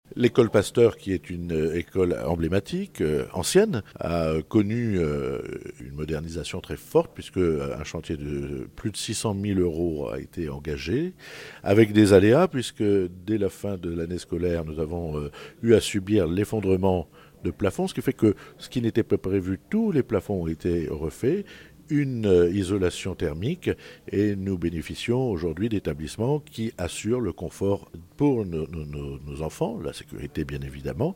L'école Pasteur, qui est une école emblématique, ancienne, a connu une modernisation très forte puisque un chantier de plus de 600 000 euros a été engagé, avec des aléas puisque dès la fin de l'année scolaire, nous avons eu à subir l'effondrement de plafond, ce qui fait que ce qui n'était pas prévu, tous les plafonds ont été refaits, une isolation thermique et nous bénéficions aujourd'hui d'établissements qui assurent le confort pour nos enfants, la sécurité bien évidemment,